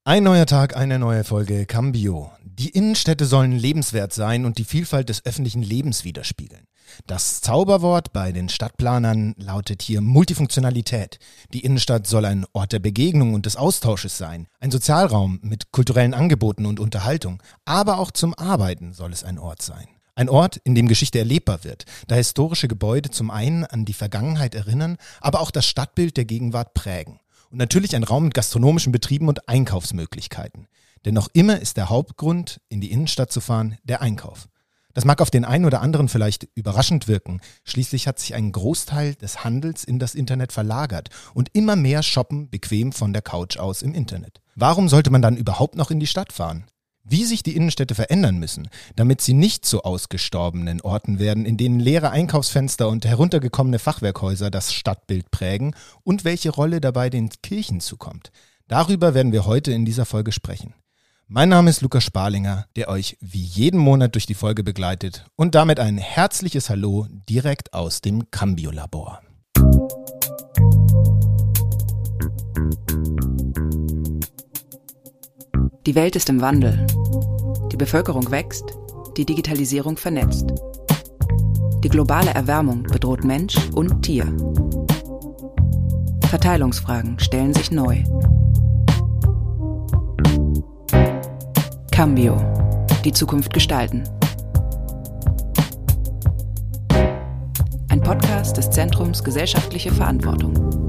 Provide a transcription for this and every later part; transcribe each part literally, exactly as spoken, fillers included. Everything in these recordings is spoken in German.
Ein neuer Tag, eine neue Folge Cambio. Die Innenstädte sollen lebenswert sein und die Vielfalt des öffentlichen Lebens widerspiegeln. Das Zauberwort bei den Stadtplanern lautet hier Multifunktionalität. Die Innenstadt soll ein Ort der Begegnung und des Austausches sein, ein Sozialraum mit kulturellen Angeboten und Unterhaltung, aber auch zum Arbeiten soll es ein Ort sein. Ein Ort, in dem Geschichte erlebbar wird, da historische Gebäude zum einen an die Vergangenheit erinnern, aber auch das Stadtbild der Gegenwart prägen. Und natürlich ein Raum mit gastronomischen Betrieben und Einkaufsmöglichkeiten. Denn noch immer ist der Hauptgrund, in die Innenstadt zu fahren, der Einkauf. Das mag auf den einen oder anderen vielleicht überraschend wirken. Schließlich hat sich ein Großteil des Handels in das Internet verlagert und immer mehr shoppen bequem von der Couch aus im Internet. Warum sollte man dann überhaupt noch in die Stadt fahren? Wie sich die Innenstädte verändern müssen, damit sie nicht zu ausgestorbenen Orten werden, in denen leere Einkaufsfenster und heruntergekommene Fachwerkhäuser das Stadtbild prägen und welche Rolle dabei den Kirchen zukommt. Darüber werden wir heute in dieser Folge sprechen. Mein Name ist Lukas Sparlinger, der euch wie jeden Monat durch die Folge begleitet und damit ein herzliches Hallo direkt aus dem Cambio-Labor. Die Welt ist im Wandel. Die Bevölkerung wächst, die Digitalisierung vernetzt. Die globale Erwärmung bedroht Mensch und Tier. Verteilungsfragen stellen sich neu. Cambio. Die Zukunft gestalten. Ein Podcast des Zentrums Gesellschaftliche Verantwortung.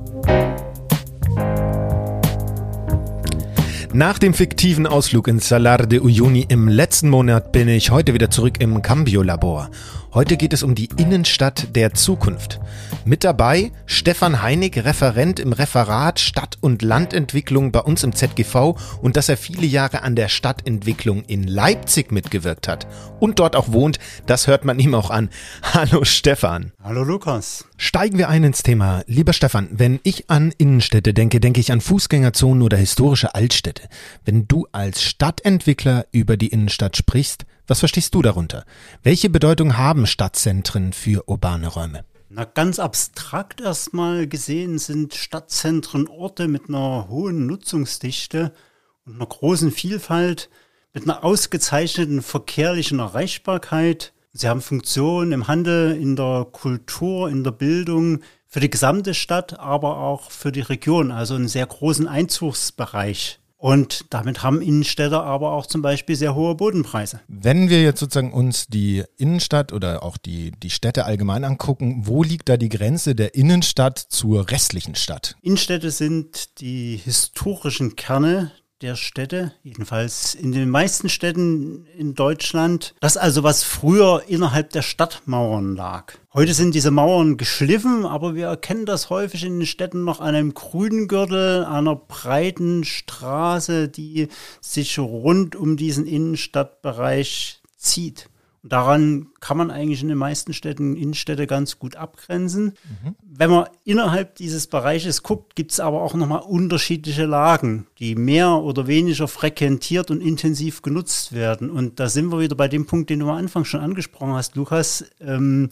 Nach dem fiktiven Ausflug ins Salar de Uyuni im letzten Monat bin ich heute wieder zurück im Cambio-Labor. Heute geht es um die Innenstadt der Zukunft. Mit dabei Stefan Heinig, Referent im Referat Stadt- und Landentwicklung bei uns im Z G V und dass er viele Jahre an der Stadtentwicklung in Leipzig mitgewirkt hat und dort auch wohnt, das hört man ihm auch an. Hallo Stefan. Hallo Lukas. Steigen wir ein ins Thema. Lieber Stefan, wenn ich an Innenstädte denke, denke ich an Fußgängerzonen oder historische Altstädte. Wenn du als Stadtentwickler über die Innenstadt sprichst, was verstehst du darunter? Welche Bedeutung haben Stadtzentren für urbane Räume? Na, ganz abstrakt erstmal gesehen sind Stadtzentren Orte mit einer hohen Nutzungsdichte und einer großen Vielfalt, mit einer ausgezeichneten verkehrlichen Erreichbarkeit. Sie haben Funktionen im Handel, in der Kultur, in der Bildung, für die gesamte Stadt, aber auch für die Region, also einen sehr großen Einzugsbereich. Und damit haben Innenstädte aber auch zum Beispiel sehr hohe Bodenpreise. Wenn wir jetzt sozusagen uns die Innenstadt oder auch die, die Städte allgemein angucken, wo liegt da die Grenze der Innenstadt zur restlichen Stadt? Innenstädte sind die historischen Kerne der Städte, jedenfalls in den meisten Städten in Deutschland. Das also, was früher innerhalb der Stadtmauern lag. Heute sind diese Mauern geschliffen, aber wir erkennen das häufig in den Städten noch an einem Grüngürtel, einer breiten Straße, die sich rund um diesen Innenstadtbereich zieht. Und daran kann man eigentlich in den meisten Städten Innenstädte ganz gut abgrenzen. Mhm. Wenn man innerhalb dieses Bereiches guckt, gibt es aber auch nochmal unterschiedliche Lagen, die mehr oder weniger frequentiert und intensiv genutzt werden. Und da sind wir wieder bei dem Punkt, den du am Anfang schon angesprochen hast, Lukas, ähm,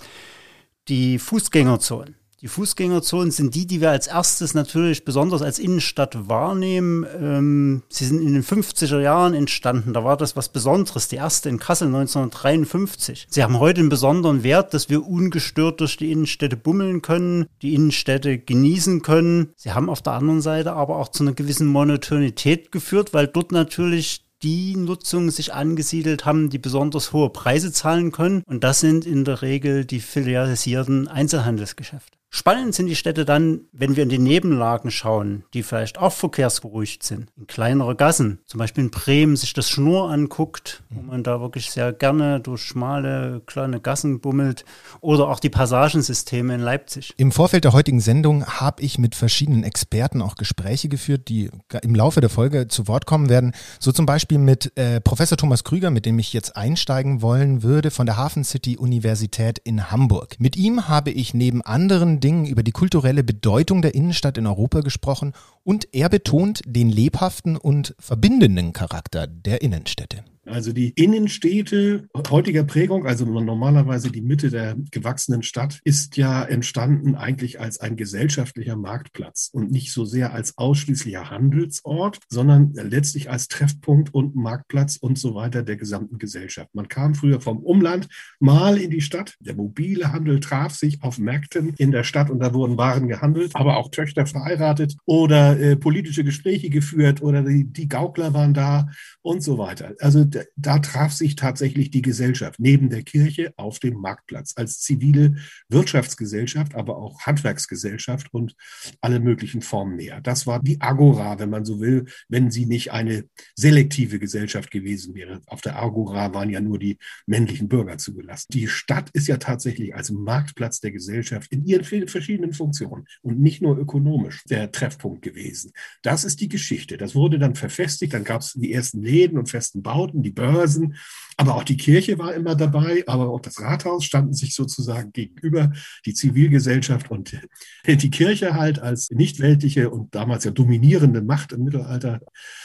die Fußgängerzonen. Die Fußgängerzonen sind die, die wir als erstes natürlich besonders als Innenstadt wahrnehmen. Ähm, sie sind in den fünfziger Jahren entstanden. Da war das was Besonderes. Die erste in Kassel neunzehnhundertdreiundfünfzig. Sie haben heute einen besonderen Wert, dass wir ungestört durch die Innenstädte bummeln können, die Innenstädte genießen können. Sie haben auf der anderen Seite aber auch zu einer gewissen Monotonität geführt, weil dort natürlich die Nutzung sich angesiedelt haben, die besonders hohe Preise zahlen können. Und das sind in der Regel die filialisierten Einzelhandelsgeschäfte. Spannend sind die Städte dann, wenn wir in die Nebenlagen schauen, die vielleicht auch verkehrsberuhigt sind, in kleinere Gassen. Zum Beispiel in Bremen sich das Schnur anguckt, wo man da wirklich sehr gerne durch schmale, kleine Gassen bummelt. Oder auch die Passagensysteme in Leipzig. Im Vorfeld der heutigen Sendung habe ich mit verschiedenen Experten auch Gespräche geführt, die im Laufe der Folge zu Wort kommen werden. So zum Beispiel mit äh, Professor Thomas Krüger, mit dem ich jetzt einsteigen wollen würde, von der Hafen City Universität in Hamburg. Mit ihm habe ich neben anderen Dingen über die kulturelle Bedeutung der Innenstadt in Europa gesprochen Und er betont den lebhaften und verbindenden Charakter der Innenstädte. Also die Innenstädte heutiger Prägung, also normalerweise die Mitte der gewachsenen Stadt, ist ja entstanden eigentlich als ein gesellschaftlicher Marktplatz und nicht so sehr als ausschließlicher Handelsort, sondern letztlich als Treffpunkt und Marktplatz und so weiter der gesamten Gesellschaft. Man kam früher vom Umland mal in die Stadt. Der mobile Handel traf sich auf Märkten in der Stadt und da wurden Waren gehandelt, aber auch Töchter verheiratet oder äh, politische Gespräche geführt oder die, die Gaukler waren da und so weiter. Also da, da traf sich tatsächlich die Gesellschaft neben der Kirche auf dem Marktplatz als zivile Wirtschaftsgesellschaft, aber auch Handwerksgesellschaft und alle möglichen Formen mehr. Das war die Agora, wenn man so will, wenn sie nicht eine selektive Gesellschaft gewesen wäre. Auf der Agora waren ja nur die männlichen Bürger zugelassen. Die Stadt ist ja tatsächlich als Marktplatz der Gesellschaft in ihren verschiedenen Funktionen und nicht nur ökonomisch der Treffpunkt gewesen. Das ist die Geschichte. Das wurde dann verfestigt, dann gab es die ersten Läden und festen Bauten, die Börsen, aber auch die Kirche war immer dabei, aber auch das Rathaus standen sich sozusagen gegenüber, die Zivilgesellschaft und die Kirche halt als nicht weltliche und damals ja dominierende Macht im Mittelalter.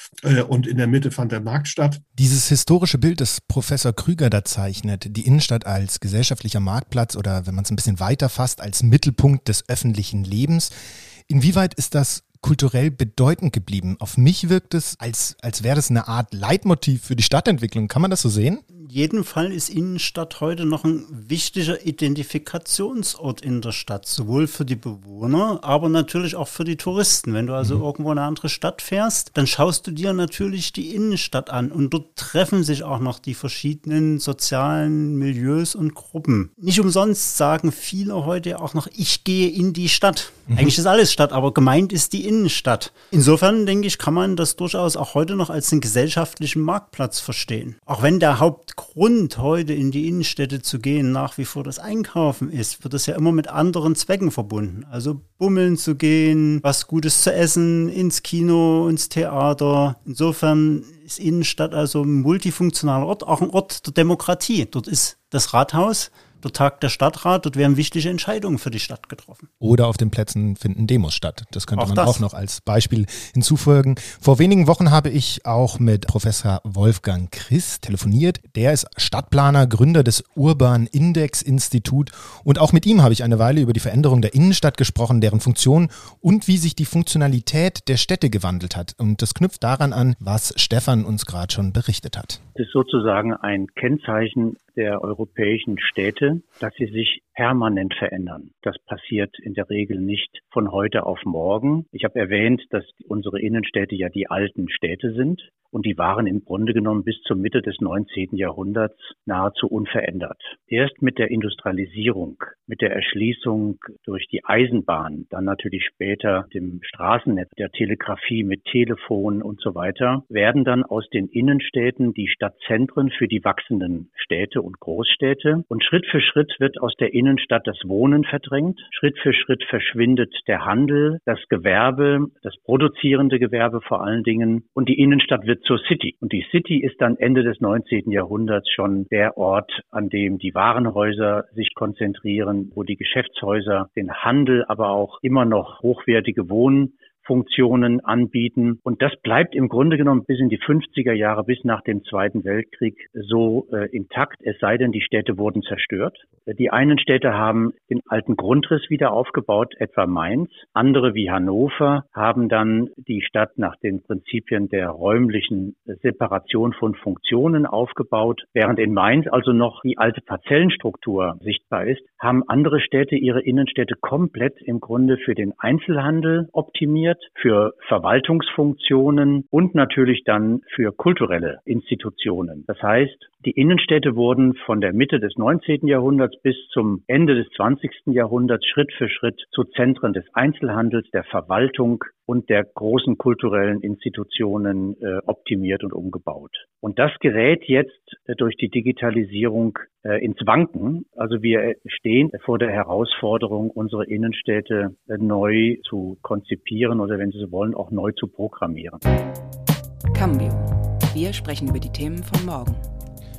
Und in der Mitte fand der Markt statt. Dieses historische Bild, das Professor Krüger da zeichnet, die Innenstadt als gesellschaftlicher Marktplatz oder wenn man es ein bisschen weiter fasst, als Mittelpunkt des öffentlichen Lebens. Inwieweit ist das kulturell bedeutend geblieben? Auf mich wirkt es, als, als wäre das eine Art Leitmotiv für die Stadtentwicklung. Kann man das so sehen? In jedem Fall ist Innenstadt heute noch ein wichtiger Identifikationsort in der Stadt, sowohl für die Bewohner, aber natürlich auch für die Touristen. Wenn du also mhm. irgendwo in eine andere Stadt fährst, dann schaust du dir natürlich die Innenstadt an und dort treffen sich auch noch die verschiedenen sozialen Milieus und Gruppen. Nicht umsonst sagen viele heute auch noch, ich gehe in die Stadt. Mhm. Eigentlich ist alles Stadt, aber gemeint ist die Innenstadt. Insofern, denke ich, kann man das durchaus auch heute noch als einen gesellschaftlichen Marktplatz verstehen. Auch wenn der Hauptgrund, heute in die Innenstädte zu gehen, nach wie vor das Einkaufen ist, wird das ja immer mit anderen Zwecken verbunden. Also bummeln zu gehen, was Gutes zu essen, ins Kino, ins Theater. Insofern ist Innenstadt also ein multifunktionaler Ort, auch ein Ort der Demokratie. Dort ist das Rathaus, dort tagt der Stadtrat, dort werden wichtige Entscheidungen für die Stadt getroffen. Oder auf den Plätzen finden Demos statt. Das könnte auch man das. auch noch als Beispiel hinzufügen. Vor wenigen Wochen habe ich auch mit Professor Wolfgang Kriss telefoniert. Der ist Stadtplaner, Gründer des Urban Index Institut. Und auch mit ihm habe ich eine Weile über die Veränderung der Innenstadt gesprochen, deren Funktion und wie sich die Funktionalität der Städte gewandelt hat. Und das knüpft daran an, was Stefan uns gerade schon berichtet hat. Das ist sozusagen ein Kennzeichen der europäischen Städte, dass sie sich permanent verändern. Das passiert in der Regel nicht von heute auf morgen. Ich habe erwähnt, dass unsere Innenstädte ja die alten Städte sind und die waren im Grunde genommen bis zur Mitte des neunzehnten Jahrhunderts nahezu unverändert. Erst mit der Industrialisierung, mit der Erschließung durch die Eisenbahn, dann natürlich später dem Straßennetz, der Telegrafie mit Telefon und so weiter, werden dann aus den Innenstädten die Stadtzentren für die wachsenden Städte und Großstädte. Und Schritt für Schritt wird aus der Innenstadt das Wohnen verdrängt. Schritt für Schritt verschwindet der Handel, das Gewerbe, das produzierende Gewerbe vor allen Dingen. Und die Innenstadt wird zur City. Und die City ist dann Ende des neunzehnten Jahrhunderts schon der Ort, an dem die Warenhäuser sich konzentrieren, wo die Geschäftshäuser den Handel, aber auch immer noch hochwertige Wohn Funktionen anbieten. Und das bleibt im Grunde genommen bis in die fünfziger Jahre, bis nach dem Zweiten Weltkrieg so äh, intakt, es sei denn, die Städte wurden zerstört. Die einen Städte haben den alten Grundriss wieder aufgebaut, etwa Mainz. Andere wie Hannover haben dann die Stadt nach den Prinzipien der räumlichen Separation von Funktionen aufgebaut. Während in Mainz also noch die alte Parzellenstruktur sichtbar ist, haben andere Städte ihre Innenstädte komplett im Grunde für den Einzelhandel optimiert, für Verwaltungsfunktionen und natürlich dann für kulturelle Institutionen. Das heißt, die Innenstädte wurden von der Mitte des neunzehnten Jahrhunderts bis zum Ende des zwanzigsten Jahrhunderts Schritt für Schritt zu Zentren des Einzelhandels, der Verwaltung und der großen kulturellen Institutionen äh, optimiert und umgebaut. Und das gerät jetzt äh, durch die Digitalisierung äh, ins Wanken. Also wir stehen vor der Herausforderung, unsere Innenstädte äh, neu zu konzipieren oder, wenn Sie so wollen, auch neu zu programmieren. Cambio. Wir sprechen über die Themen von morgen.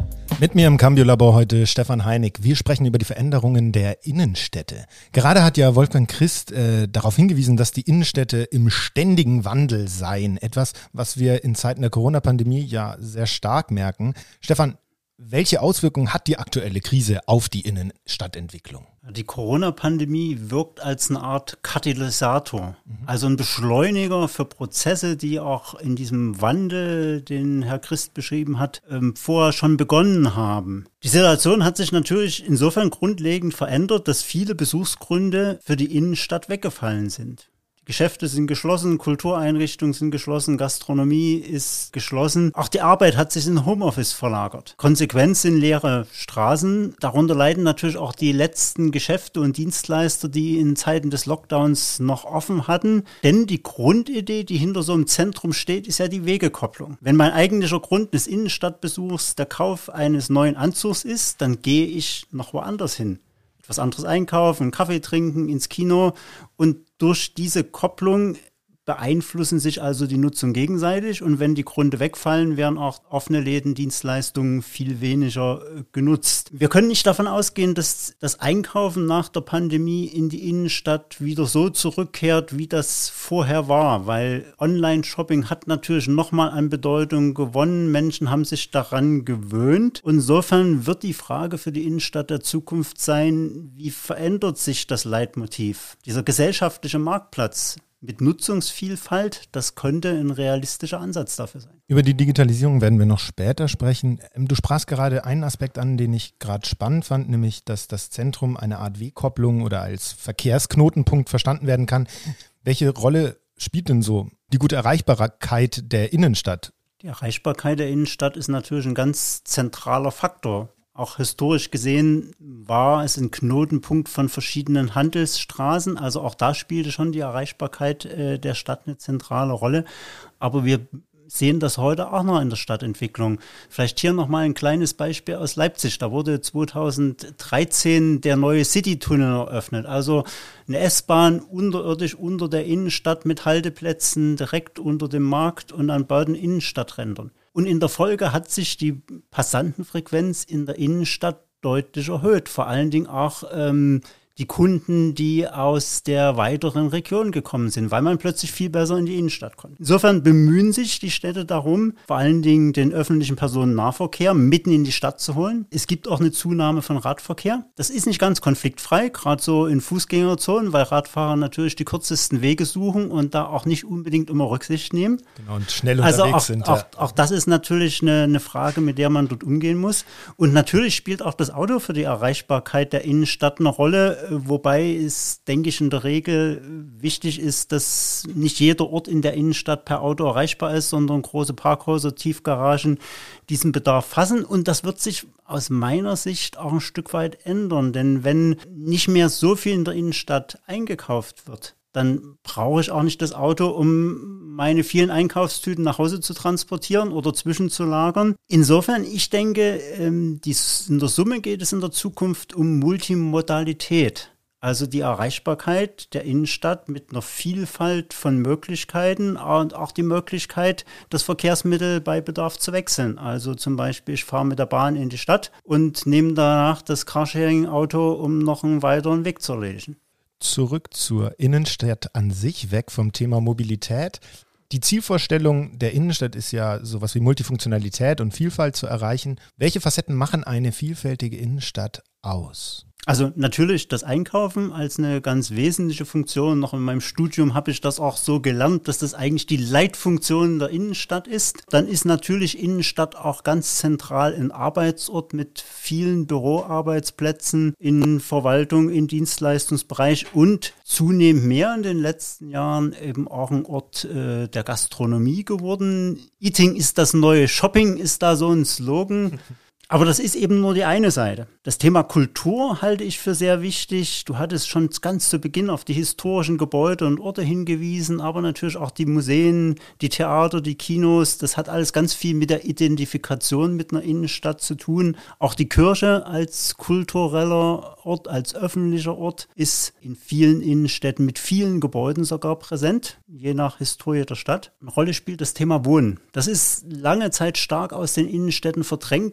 Mit mir im Cambio-Labor heute Stefan Heinig. Wir sprechen über die Veränderungen der Innenstädte. Gerade hat ja Wolfgang Christ äh, darauf hingewiesen, dass die Innenstädte im ständigen Wandel seien. Etwas, was wir in Zeiten der Corona-Pandemie ja sehr stark merken. Stefan, welche Auswirkungen hat die aktuelle Krise auf die Innenstadtentwicklung? Die Corona-Pandemie wirkt als eine Art Katalysator, also ein Beschleuniger für Prozesse, die auch in diesem Wandel, den Herr Christ beschrieben hat, vorher schon begonnen haben. Die Situation hat sich natürlich insofern grundlegend verändert, dass viele Besuchsgründe für die Innenstadt weggefallen sind. Die Geschäfte sind geschlossen, Kultureinrichtungen sind geschlossen, Gastronomie ist geschlossen. Auch die Arbeit hat sich in Homeoffice verlagert. Konsequenz sind leere Straßen. Darunter leiden natürlich auch die letzten Geschäfte und Dienstleister, die in Zeiten des Lockdowns noch offen hatten. Denn die Grundidee, die hinter so einem Zentrum steht, ist ja die Wegekopplung. Wenn mein eigentlicher Grund des Innenstadtbesuchs der Kauf eines neuen Anzugs ist, dann gehe ich noch woanders hin. Etwas anderes einkaufen, einen Kaffee trinken, ins Kino, und durch diese Kopplung beeinflussen sich also die Nutzung gegenseitig, und wenn die Gründe wegfallen, werden auch offene Läden, Dienstleistungen viel weniger genutzt. Wir können nicht davon ausgehen, dass das Einkaufen nach der Pandemie in die Innenstadt wieder so zurückkehrt, wie das vorher war, weil Online-Shopping hat natürlich nochmal an Bedeutung gewonnen. Menschen haben sich daran gewöhnt. Insofern wird die Frage für die Innenstadt der Zukunft sein, wie verändert sich das Leitmotiv? Dieser gesellschaftliche Marktplatz mit Nutzungsvielfalt, das könnte ein realistischer Ansatz dafür sein. Über die Digitalisierung werden wir noch später sprechen. Du sprachst gerade einen Aspekt an, den ich gerade spannend fand, nämlich, dass das Zentrum eine Art Wegkopplung oder als Verkehrsknotenpunkt verstanden werden kann. Welche Rolle spielt denn so die gute Erreichbarkeit der Innenstadt? Die Erreichbarkeit der Innenstadt ist natürlich ein ganz zentraler Faktor. Auch historisch gesehen war es ein Knotenpunkt von verschiedenen Handelsstraßen. Also auch da spielte schon die Erreichbarkeit äh, der Stadt eine zentrale Rolle. Aber wir sehen das heute auch noch in der Stadtentwicklung. Vielleicht hier nochmal ein kleines Beispiel aus Leipzig. Da wurde zweitausenddreizehn der neue Citytunnel eröffnet. Also eine S-Bahn unterirdisch unter der Innenstadt mit Halteplätzen direkt unter dem Markt und an beiden Innenstadträndern. Und in der Folge hat sich die Passantenfrequenz in der Innenstadt deutlich erhöht. Vor allen Dingen auch ähm, die Kunden, die aus der weiteren Region gekommen sind, weil man plötzlich viel besser in die Innenstadt konnte. Insofern bemühen sich die Städte darum, vor allen Dingen den öffentlichen Personennahverkehr mitten in die Stadt zu holen. Es gibt auch eine Zunahme von Radverkehr. Das ist nicht ganz konfliktfrei, gerade so in Fußgängerzonen, weil Radfahrer natürlich die kürzesten Wege suchen und da auch nicht unbedingt immer Rücksicht nehmen. Genau, und schnell unterwegs also auch, sind. Auch, auch das ist natürlich eine, eine Frage, mit der man dort umgehen muss. Und natürlich spielt auch das Auto für die Erreichbarkeit der Innenstadt eine Rolle, wobei es, denke ich, in der Regel wichtig ist, dass nicht jeder Ort in der Innenstadt per Auto erreichbar ist, sondern große Parkhäuser, Tiefgaragen diesen Bedarf fassen. Und das wird sich aus meiner Sicht auch ein Stück weit ändern. Denn wenn nicht mehr so viel in der Innenstadt eingekauft wird, dann brauche ich auch nicht das Auto, um meine vielen Einkaufstüten nach Hause zu transportieren oder zwischenzulagern. Insofern, ich denke, in der Summe geht es in der Zukunft um Multimodalität. Also die Erreichbarkeit der Innenstadt mit einer Vielfalt von Möglichkeiten und auch die Möglichkeit, das Verkehrsmittel bei Bedarf zu wechseln. Also zum Beispiel, ich fahre mit der Bahn in die Stadt und nehme danach das Carsharing-Auto, um noch einen weiteren Weg zu erledigen. Zurück zur Innenstadt an sich, weg vom Thema Mobilität. Die Zielvorstellung der Innenstadt ist ja sowas wie Multifunktionalität und Vielfalt zu erreichen. Welche Facetten machen eine vielfältige Innenstadt aus? Also natürlich das Einkaufen als eine ganz wesentliche Funktion. Noch in meinem Studium habe ich das auch so gelernt, dass das eigentlich die Leitfunktion der Innenstadt ist. Dann ist natürlich Innenstadt auch ganz zentral ein Arbeitsort mit vielen Büroarbeitsplätzen in Verwaltung, im Dienstleistungsbereich und zunehmend mehr in den letzten Jahren eben auch ein Ort äh, der Gastronomie geworden. Eating ist das neue Shopping, ist da so ein Slogan. Aber das ist eben nur die eine Seite. Das Thema Kultur halte ich für sehr wichtig. Du hattest schon ganz zu Beginn auf die historischen Gebäude und Orte hingewiesen, aber natürlich auch die Museen, die Theater, die Kinos. Das hat alles ganz viel mit der Identifikation mit einer Innenstadt zu tun. Auch die Kirche als kultureller Ort, als öffentlicher Ort ist in vielen Innenstädten mit vielen Gebäuden sogar präsent, je nach Historie der Stadt. Eine Rolle spielt das Thema Wohnen. Das ist lange Zeit stark aus den Innenstädten verdrängt worden.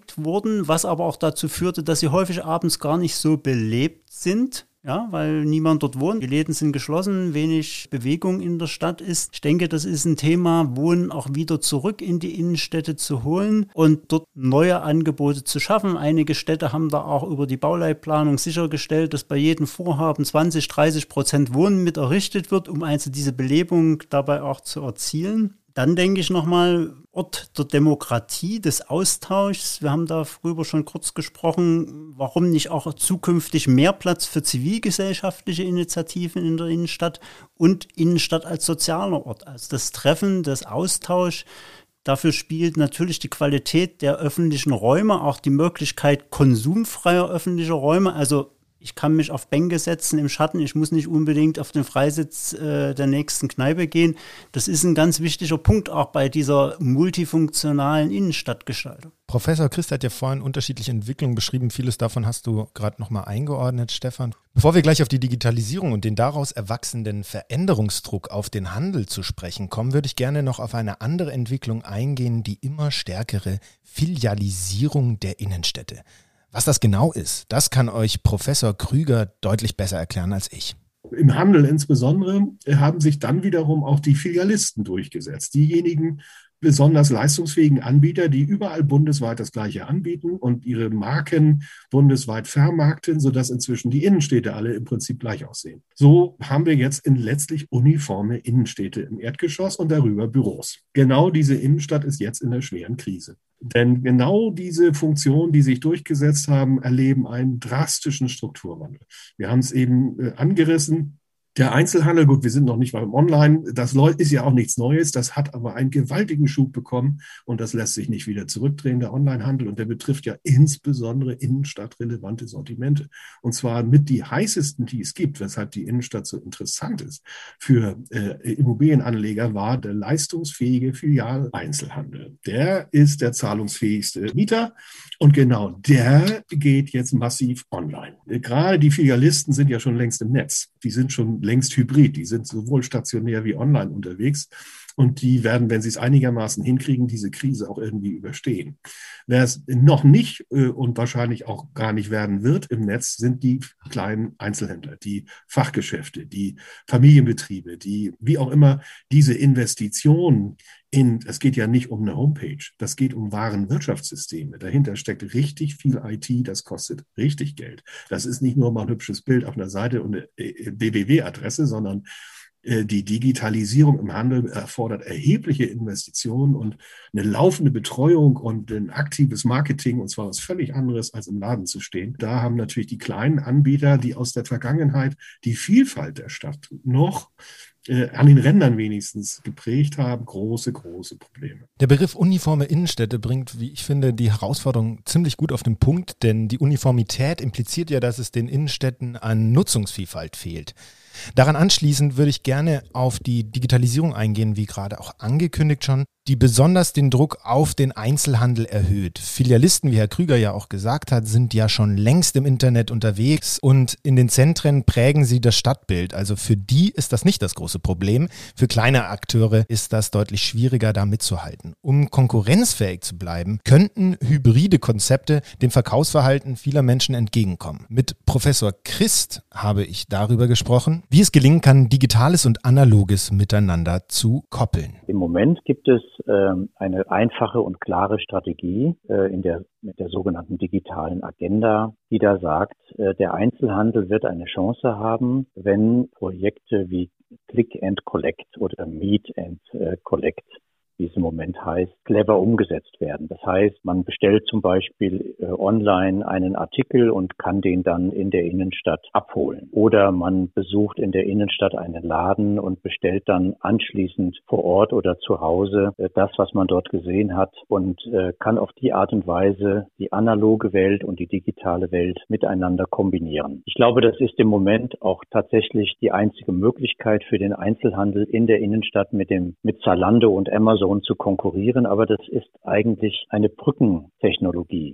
wurden, was aber auch dazu führte, dass sie häufig abends gar nicht so belebt sind. Ja, weil niemand dort wohnt. Die Läden sind geschlossen, wenig Bewegung in der Stadt ist. Ich denke, das ist ein Thema, Wohnen auch wieder zurück in die Innenstädte zu holen und dort neue Angebote zu schaffen. Einige Städte haben da auch über die Bauleitplanung sichergestellt, dass bei jedem Vorhaben zwanzig, dreißig Prozent Wohnen mit errichtet wird, um also diese Belebung dabei auch zu erzielen. Dann denke ich nochmal, Ort der Demokratie, des Austauschs. Wir haben darüber schon kurz gesprochen, warum nicht auch zukünftig mehr Platz für zivilgesellschaftliche Initiativen in der Innenstadt und Innenstadt als sozialer Ort, als das Treffen, das Austausch. Dafür spielt natürlich die Qualität der öffentlichen Räume, auch die Möglichkeit konsumfreier öffentlicher Räume, also ich kann mich auf Bänke setzen im Schatten, ich muss nicht unbedingt auf den Freisitz äh, der nächsten Kneipe gehen. Das ist ein ganz wichtiger Punkt auch bei dieser multifunktionalen Innenstadtgestaltung. Professor Christ hat ja vorhin unterschiedliche Entwicklungen beschrieben. Vieles davon hast du gerade nochmal eingeordnet, Stefan. Bevor wir gleich auf die Digitalisierung und den daraus erwachsenen Veränderungsdruck auf den Handel zu sprechen kommen, würde ich gerne noch auf eine andere Entwicklung eingehen, die immer stärkere Filialisierung der Innenstädte. Was das genau ist, das kann euch Professor Krüger deutlich besser erklären als ich. Im Handel insbesondere haben sich dann wiederum auch die Filialisten durchgesetzt. Diejenigen besonders leistungsfähigen Anbieter, die überall bundesweit das Gleiche anbieten und ihre Marken bundesweit vermarkten, sodass inzwischen die Innenstädte alle im Prinzip gleich aussehen. So haben wir jetzt in letztlich uniforme Innenstädte im Erdgeschoss und darüber Büros. Genau diese Innenstadt ist jetzt in einer schweren Krise. Denn genau diese Funktionen, die sich durchgesetzt haben, erleben einen drastischen Strukturwandel. Wir haben es eben äh, angerissen. Der Einzelhandel, gut, wir sind noch nicht beim Online, das ist ja auch nichts Neues, das hat aber einen gewaltigen Schub bekommen und das lässt sich nicht wieder zurückdrehen, der Onlinehandel, und der betrifft ja insbesondere innenstadtrelevante Sortimente. Und zwar mit die heißesten, die es gibt, weshalb die Innenstadt so interessant ist für äh, Immobilienanleger, war der leistungsfähige Filialeinzelhandel. Der ist der zahlungsfähigste Mieter und genau der geht jetzt massiv online. Gerade die Filialisten sind ja schon längst im Netz, die sind schon längst hybrid. Die sind sowohl stationär wie online unterwegs und die werden, wenn sie es einigermaßen hinkriegen, diese Krise auch irgendwie überstehen. Wer es noch nicht äh, und wahrscheinlich auch gar nicht werden wird im Netz, sind die kleinen Einzelhändler, die Fachgeschäfte, die Familienbetriebe, die wie auch immer diese Investitionen in, es geht ja nicht um eine Homepage, das geht um Warenwirtschaftssysteme. Dahinter steckt richtig viel I T, das kostet richtig Geld. Das ist nicht nur mal ein hübsches Bild auf einer Seite und eine W W W-Adresse, sondern die Digitalisierung im Handel erfordert erhebliche Investitionen und eine laufende Betreuung und ein aktives Marketing, und zwar was völlig anderes, als im Laden zu stehen. Da haben natürlich die kleinen Anbieter, die aus der Vergangenheit die Vielfalt der Stadt noch äh, an den Rändern wenigstens geprägt haben, große, große Probleme. Der Begriff uniforme Innenstädte bringt, wie ich finde, die Herausforderung ziemlich gut auf den Punkt, denn die Uniformität impliziert ja, dass es den Innenstädten an Nutzungsvielfalt fehlt. Daran anschließend würde ich gerne auf die Digitalisierung eingehen, wie gerade auch angekündigt schon, die besonders den Druck auf den Einzelhandel erhöht. Filialisten, wie Herr Krüger ja auch gesagt hat, sind ja schon längst im Internet unterwegs und in den Zentren prägen sie das Stadtbild. Also für die ist das nicht das große Problem. Für kleine Akteure ist das deutlich schwieriger, da mitzuhalten. Um konkurrenzfähig zu bleiben, könnten hybride Konzepte dem Verkaufsverhalten vieler Menschen entgegenkommen. Mit Professor Christ habe ich darüber gesprochen, wie es gelingen kann, Digitales und Analoges miteinander zu koppeln. Im Moment gibt es ähm, eine einfache und klare Strategie äh, in der, mit der sogenannten digitalen Agenda, die da sagt, äh, der Einzelhandel wird eine Chance haben, wenn Projekte wie Click and Collect oder Meet and äh, Collect, wie es im Moment heißt, clever umgesetzt werden. Das heißt, man bestellt zum Beispiel äh, online einen Artikel und kann den dann in der Innenstadt abholen. Oder man besucht in der Innenstadt einen Laden und bestellt dann anschließend vor Ort oder zu Hause äh, das, was man dort gesehen hat und äh, kann auf die Art und Weise die analoge Welt und die digitale Welt miteinander kombinieren. Ich glaube, das ist im Moment auch tatsächlich die einzige Möglichkeit für den Einzelhandel in der Innenstadt mit dem mit Zalando und Amazon zu konkurrieren, aber das ist eigentlich eine Brückentechnologie.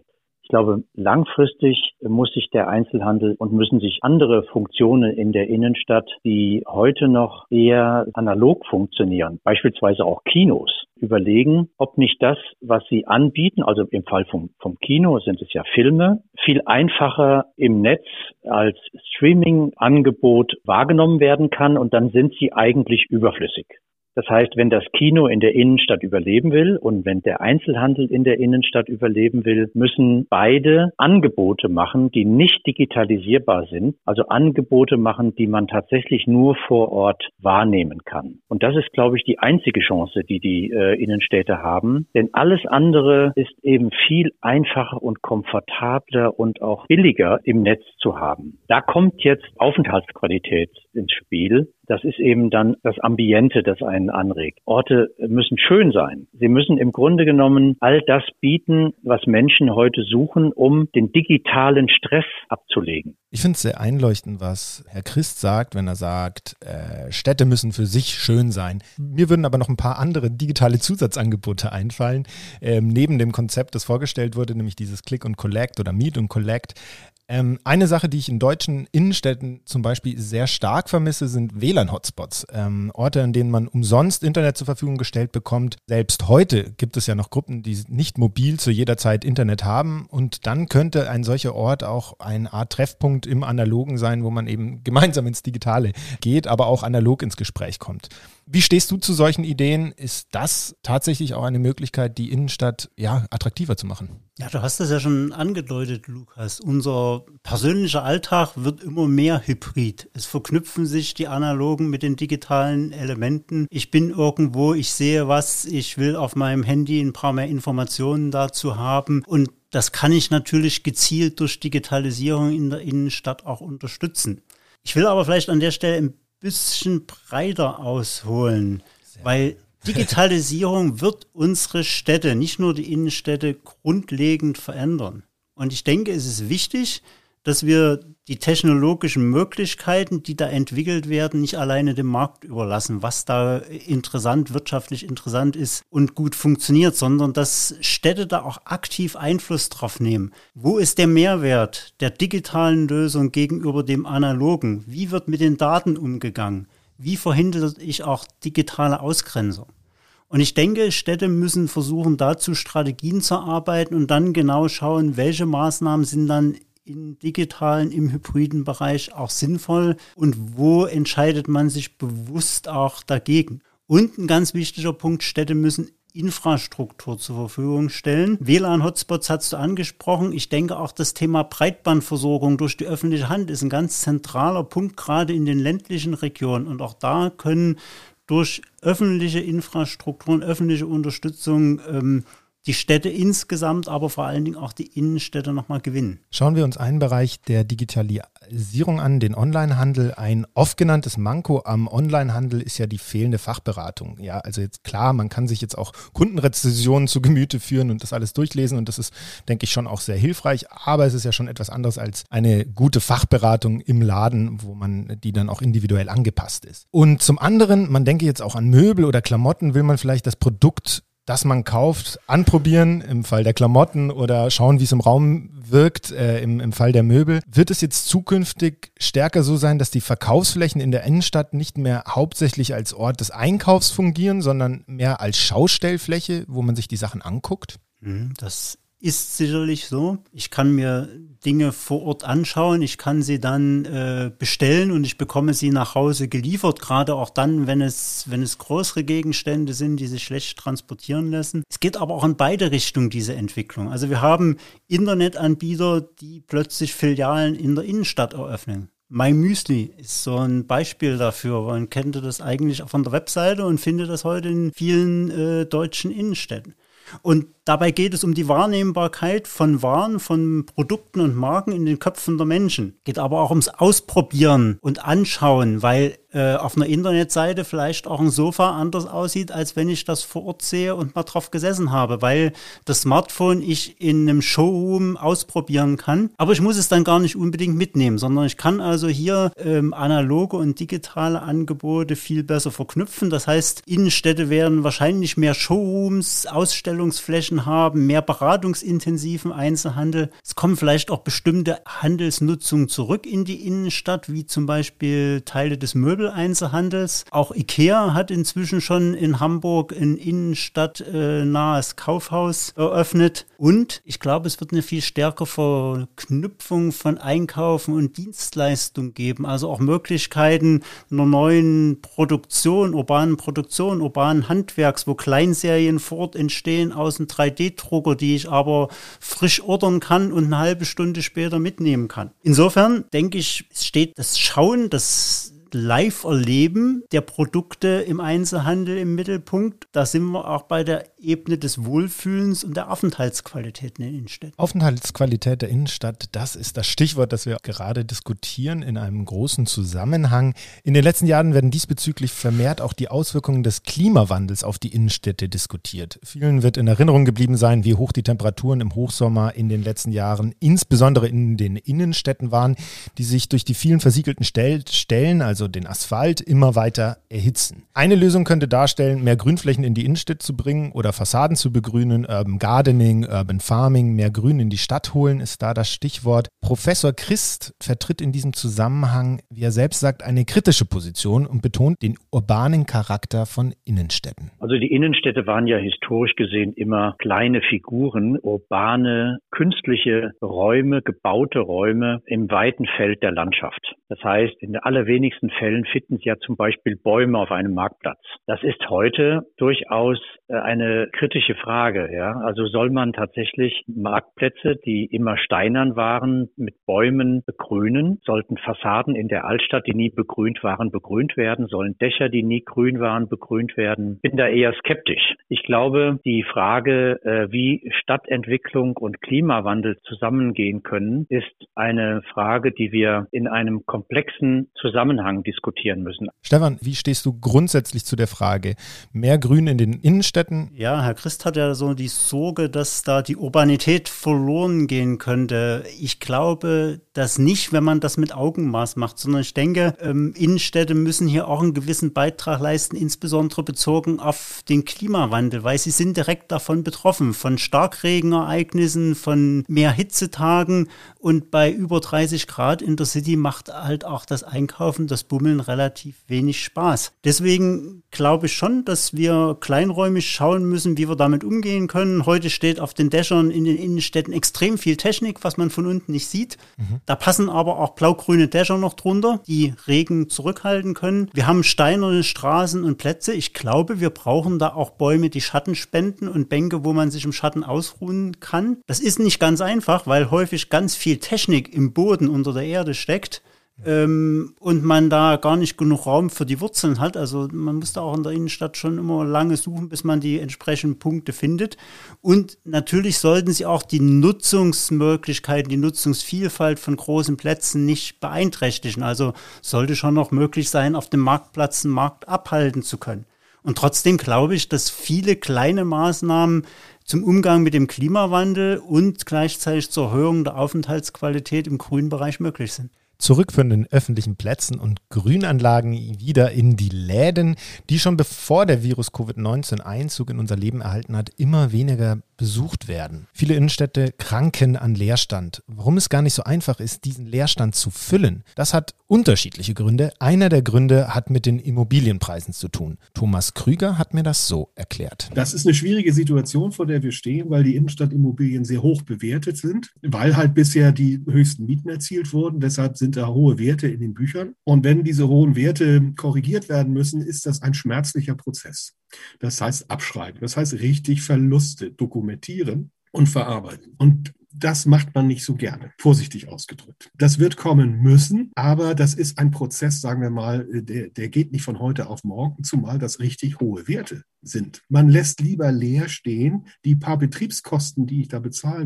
Ich glaube, langfristig muss sich der Einzelhandel und müssen sich andere Funktionen in der Innenstadt, die heute noch eher analog funktionieren, beispielsweise auch Kinos, überlegen, ob nicht das, was sie anbieten, also im Fall vom, vom Kino sind es ja Filme, viel einfacher im Netz als Streaming-Angebot wahrgenommen werden kann und dann sind sie eigentlich überflüssig. Das heißt, wenn das Kino in der Innenstadt überleben will und wenn der Einzelhandel in der Innenstadt überleben will, müssen beide Angebote machen, die nicht digitalisierbar sind. Also Angebote machen, die man tatsächlich nur vor Ort wahrnehmen kann. Und das ist, glaube ich, die einzige Chance, die die äh, Innenstädte haben. Denn alles andere ist eben viel einfacher und komfortabler und auch billiger im Netz zu haben. Da kommt jetzt Aufenthaltsqualität ins Spiel. Das ist eben dann das Ambiente, das einen anregt. Orte müssen schön sein. Sie müssen im Grunde genommen all das bieten, was Menschen heute suchen, um den digitalen Stress abzulegen. Ich finde es sehr einleuchtend, was Herr Christ sagt, wenn er sagt, äh, Städte müssen für sich schön sein. Mir würden aber noch ein paar andere digitale Zusatzangebote einfallen. Ähm, neben dem Konzept, das vorgestellt wurde, nämlich dieses Click und Collect oder Meet und Collect. Ähm, eine Sache, die ich in deutschen Innenstädten zum Beispiel sehr stark vermisse, sind W L A N-Hotspots. Ähm, Orte, an denen man umsonst Internet zur Verfügung gestellt bekommt. Selbst heute gibt es ja noch Gruppen, die nicht mobil zu jeder Zeit Internet haben. Und dann könnte ein solcher Ort auch eine Art Treffpunkt im Analogen sein, wo man eben gemeinsam ins Digitale geht, aber auch analog ins Gespräch kommt. Wie stehst du zu solchen Ideen? Ist das tatsächlich auch eine Möglichkeit, die Innenstadt ja attraktiver zu machen? Ja, du hast das ja schon angedeutet, Lukas. Unser persönlicher Alltag wird immer mehr hybrid. Es verknüpfen sich die analogen mit den digitalen Elementen. Ich bin irgendwo, ich sehe was, ich will auf meinem Handy ein paar mehr Informationen dazu haben und das kann ich natürlich gezielt durch Digitalisierung in der Innenstadt auch unterstützen. Ich will aber vielleicht an der Stelle ein bisschen breiter ausholen, weil Digitalisierung wird unsere Städte, nicht nur die Innenstädte, grundlegend verändern. Und ich denke, es ist wichtig, dass wir die technologischen Möglichkeiten, die da entwickelt werden, nicht alleine dem Markt überlassen, was da interessant, wirtschaftlich interessant ist und gut funktioniert, sondern dass Städte da auch aktiv Einfluss drauf nehmen. Wo ist der Mehrwert der digitalen Lösung gegenüber dem analogen? Wie wird mit den Daten umgegangen? Wie verhindere ich auch digitale Ausgrenzung? Und ich denke, Städte müssen versuchen, dazu Strategien zu arbeiten und dann genau schauen, welche Maßnahmen sind dann im digitalen, im hybriden Bereich auch sinnvoll und wo entscheidet man sich bewusst auch dagegen. Und ein ganz wichtiger Punkt, Städte müssen Infrastruktur zur Verfügung stellen. W L A N-Hotspots hast du angesprochen. Ich denke auch das Thema Breitbandversorgung durch die öffentliche Hand ist ein ganz zentraler Punkt, gerade in den ländlichen Regionen. Und auch da können durch öffentliche Infrastrukturen, öffentliche Unterstützung ähm, die Städte insgesamt, aber vor allen Dingen auch die Innenstädte nochmal gewinnen. Schauen wir uns einen Bereich der Digitalisierung an, den Onlinehandel. Ein oft genanntes Manko am Onlinehandel ist ja die fehlende Fachberatung. Ja, also jetzt klar, man kann sich jetzt auch Kundenrezensionen zu Gemüte führen und das alles durchlesen und das ist, denke ich, schon auch sehr hilfreich, aber es ist ja schon etwas anderes als eine gute Fachberatung im Laden, wo man die dann auch individuell angepasst ist. Und zum anderen, man denke jetzt auch an Möbel oder Klamotten, will man vielleicht das Produkt, das man kauft, anprobieren, im Fall der Klamotten oder schauen, wie es im Raum wirkt, äh, im, im Fall der Möbel. Wird es jetzt zukünftig stärker so sein, dass die Verkaufsflächen in der Innenstadt nicht mehr hauptsächlich als Ort des Einkaufs fungieren, sondern mehr als Schaustellfläche, wo man sich die Sachen anguckt? Das ist sicherlich so. Ich kann mir Dinge vor Ort anschauen, ich kann sie dann äh, bestellen und ich bekomme sie nach Hause geliefert, gerade auch dann, wenn es, wenn es größere Gegenstände sind, die sich schlecht transportieren lassen. Es geht aber auch in beide Richtungen, diese Entwicklung. Also wir haben Internetanbieter, die plötzlich Filialen in der Innenstadt eröffnen. MyMüsli ist so ein Beispiel dafür. Man kennt das eigentlich von der Webseite und findet das heute in vielen äh, deutschen Innenstädten. Und dabei geht es um die Wahrnehmbarkeit von Waren, von Produkten und Marken in den Köpfen der Menschen. Geht aber auch ums Ausprobieren und Anschauen, weil äh, auf einer Internetseite vielleicht auch ein Sofa anders aussieht, als wenn ich das vor Ort sehe und mal drauf gesessen habe, weil das Smartphone ich in einem Showroom ausprobieren kann. Aber ich muss es dann gar nicht unbedingt mitnehmen, sondern ich kann also hier ähm, analoge und digitale Angebote viel besser verknüpfen. Das heißt, Innenstädte werden wahrscheinlich mehr Showrooms, Ausstellungsflächen haben, mehr beratungsintensiven Einzelhandel. Es kommen vielleicht auch bestimmte Handelsnutzungen zurück in die Innenstadt, wie zum Beispiel Teile des Möbeleinzelhandels. Auch IKEA hat inzwischen schon in Hamburg ein innenstadtnahes Kaufhaus eröffnet. Und ich glaube, es wird eine viel stärkere Verknüpfung von Einkaufen und Dienstleistung geben. Also auch Möglichkeiten einer neuen Produktion, urbanen Produktion, urbanen Handwerks, wo Kleinserien vor Ort entstehen aus einem drei D Drucker, die ich aber frisch ordern kann und eine halbe Stunde später mitnehmen kann. Insofern denke ich, es steht das Schauen, das Live-Erleben der Produkte im Einzelhandel im Mittelpunkt. Da sind wir auch bei der Ebene des Wohlfühlens und der Aufenthaltsqualität in den Innenstädten. Aufenthaltsqualität der Innenstadt, das ist das Stichwort, das wir gerade diskutieren in einem großen Zusammenhang. In den letzten Jahren werden diesbezüglich vermehrt auch die Auswirkungen des Klimawandels auf die Innenstädte diskutiert. Vielen wird in Erinnerung geblieben sein, wie hoch die Temperaturen im Hochsommer in den letzten Jahren, insbesondere in den Innenstädten waren, die sich durch die vielen versiegelten Stellen, also den Asphalt, immer weiter erhitzen. Eine Lösung könnte darstellen, mehr Grünflächen in die Innenstadt zu bringen oder Fassaden zu begrünen, Urban Gardening, Urban Farming, mehr Grün in die Stadt holen, ist da das Stichwort. Professor Christ vertritt in diesem Zusammenhang, wie er selbst sagt, eine kritische Position und betont den urbanen Charakter von Innenstädten. Also die Innenstädte waren ja historisch gesehen immer kleine Figuren, urbane, künstliche Räume, gebaute Räume im weiten Feld der Landschaft. Das heißt, in den allerwenigsten Fällen finden Sie ja zum Beispiel Bäume auf einem Marktplatz. Das ist heute durchaus eine kritische Frage. Ja? Also soll man tatsächlich Marktplätze, die immer steinern waren, mit Bäumen begrünen? Sollten Fassaden in der Altstadt, die nie begrünt waren, begrünt werden? Sollen Dächer, die nie grün waren, begrünt werden? Ich bin da eher skeptisch. Ich glaube, die Frage, wie Stadtentwicklung und Klimawandel zusammengehen können, ist eine Frage, die wir in einem komplexen Zusammenhang diskutieren müssen. Stefan, wie stehst du grundsätzlich zu der Frage, mehr Grün in den Innenstädten? Ja, Herr Christ hat ja so die Sorge, dass da die Urbanität verloren gehen könnte. Ich glaube das nicht, wenn man das mit Augenmaß macht, sondern ich denke, ähm, Innenstädte müssen hier auch einen gewissen Beitrag leisten, insbesondere bezogen auf den Klimawandel, weil sie sind direkt davon betroffen, von Starkregenereignissen, von mehr Hitzetagen, und bei über dreißig Grad in der City macht halt auch das Einkaufen, das Bummeln relativ wenig Spaß. Deswegen glaube ich schon, dass wir kleinräumig schauen müssen, wie wir damit umgehen können. Heute steht auf den Dächern in den Innenstädten extrem viel Technik, was man von unten nicht sieht. Mhm. Da passen aber auch blau-grüne Dächer noch drunter, die Regen zurückhalten können. Wir haben steinerne Straßen und Plätze. Ich glaube, wir brauchen da auch Bäume, die Schatten spenden, und Bänke, wo man sich im Schatten ausruhen kann. Das ist nicht ganz einfach, weil häufig ganz viel Technik im Boden unter der Erde steckt. Ähm, und man da gar nicht genug Raum für die Wurzeln hat. Also man muss da auch in der Innenstadt schon immer lange suchen, bis man die entsprechenden Punkte findet. Und natürlich sollten sie auch die Nutzungsmöglichkeiten, die Nutzungsvielfalt von großen Plätzen nicht beeinträchtigen. Also sollte schon noch möglich sein, auf dem Marktplatz einen Markt abhalten zu können. Und trotzdem glaube ich, dass viele kleine Maßnahmen zum Umgang mit dem Klimawandel und gleichzeitig zur Erhöhung der Aufenthaltsqualität im Grünbereich möglich sind. Zurück von den öffentlichen Plätzen und Grünanlagen wieder in die Läden, die schon bevor der Virus Covid neunzehn Einzug in unser Leben erhalten hat, immer weniger besucht werden. Viele Innenstädte kranken an Leerstand. Warum es gar nicht so einfach ist, diesen Leerstand zu füllen, das hat unterschiedliche Gründe. Einer der Gründe hat mit den Immobilienpreisen zu tun. Thomas Krüger hat mir das so erklärt. Das ist eine schwierige Situation, vor der wir stehen, weil die Innenstadtimmobilien sehr hoch bewertet sind, weil halt bisher die höchsten Mieten erzielt wurden. Deshalb sind da hohe Werte in den Büchern. Und wenn diese hohen Werte korrigiert werden müssen, ist das ein schmerzlicher Prozess. Das heißt abschreiben, das heißt richtig Verluste dokumentieren und verarbeiten. Und das macht man nicht so gerne, vorsichtig ausgedrückt. Das wird kommen müssen, aber das ist ein Prozess, sagen wir mal, der, der geht nicht von heute auf morgen, zumal das richtig hohe Werte sind. Man lässt lieber leer stehen, die paar Betriebskosten, die ich da bezahlen muss,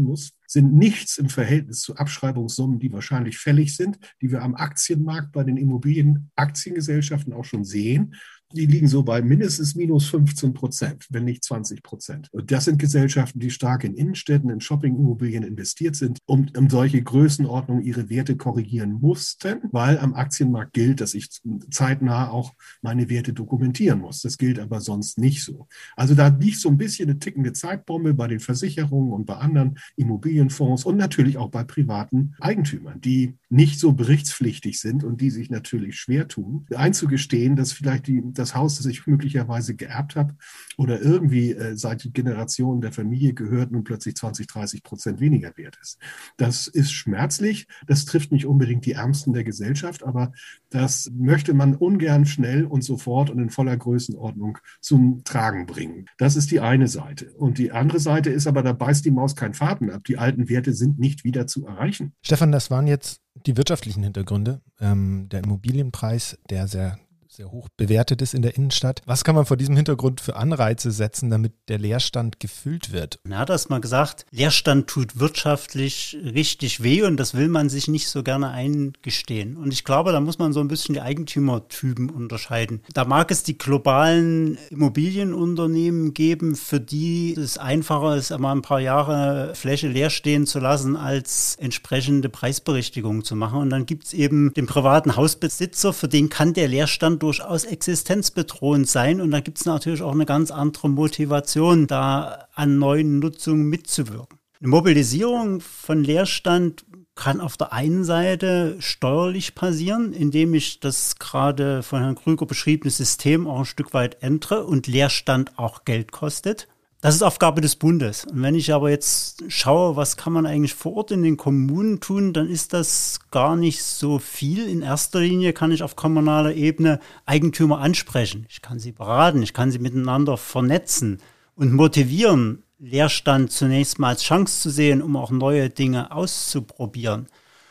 sind nichts im Verhältnis zu Abschreibungssummen, die wahrscheinlich fällig sind, die wir am Aktienmarkt bei den Immobilienaktiengesellschaften auch schon sehen. Die liegen so bei mindestens minus fünfzehn Prozent, wenn nicht zwanzig Prozent. Und das sind Gesellschaften, die stark in Innenstädten, in Shoppingimmobilien investiert sind und um solche Größenordnungen ihre Werte korrigieren mussten, weil am Aktienmarkt gilt, dass ich zeitnah auch meine Werte dokumentieren muss. Das gilt aber sonst nicht so. Also da liegt so ein bisschen eine tickende Zeitbombe bei den Versicherungen und bei anderen Immobilienfonds und natürlich auch bei privaten Eigentümern, die nicht so berichtspflichtig sind und die sich natürlich schwer tun, einzugestehen, dass vielleicht die das Haus, das ich möglicherweise geerbt habe oder irgendwie äh, seit Generationen der Familie gehört, nun plötzlich zwanzig, dreißig Prozent weniger wert ist. Das ist schmerzlich. Das trifft nicht unbedingt die Ärmsten der Gesellschaft, aber das möchte man ungern schnell und sofort und in voller Größenordnung zum Tragen bringen. Das ist die eine Seite. Und die andere Seite ist aber, da beißt die Maus keinen Faden ab. Die alten Werte sind nicht wieder zu erreichen. Stefan, das waren jetzt die wirtschaftlichen Hintergründe. Ähm, der Immobilienpreis, der sehr sehr hoch bewertet ist in der Innenstadt. Was kann man vor diesem Hintergrund für Anreize setzen, damit der Leerstand gefüllt wird? Er hat das mal gesagt, Leerstand tut wirtschaftlich richtig weh und das will man sich nicht so gerne eingestehen. Und ich glaube, da muss man so ein bisschen die Eigentümertypen unterscheiden. Da mag es die globalen Immobilienunternehmen geben, für die es einfacher ist, einmal ein paar Jahre Fläche leer stehen zu lassen, als entsprechende Preisberichtigung zu machen. Und dann gibt es eben den privaten Hausbesitzer, für den kann der Leerstand durchaus existenzbedrohend sein und da gibt es natürlich auch eine ganz andere Motivation, da an neuen Nutzungen mitzuwirken. Eine Mobilisierung von Leerstand kann auf der einen Seite steuerlich passieren, indem ich das gerade von Herrn Krüger beschriebene System auch ein Stück weit ändere und Leerstand auch Geld kostet. Das ist Aufgabe des Bundes. Und wenn ich aber jetzt schaue, was kann man eigentlich vor Ort in den Kommunen tun, dann ist das gar nicht so viel. In erster Linie kann ich auf kommunaler Ebene Eigentümer ansprechen. Ich kann sie beraten, ich kann sie miteinander vernetzen und motivieren, Leerstand zunächst mal als Chance zu sehen, um auch neue Dinge auszuprobieren.